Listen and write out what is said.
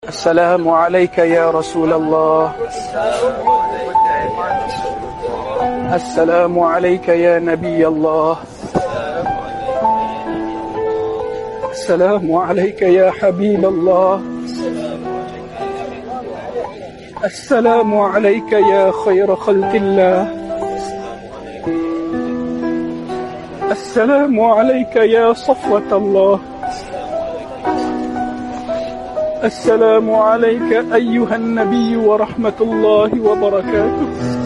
السلام عليك يا رسول الله. السلام عليك يا نبي الله. السلام عليك يا حبيب الله. السلام عليك يا خير خلق الله. السلام عليك يا صفوة الله. السلام عليك أيها النبي ورحمة الله وبركاته.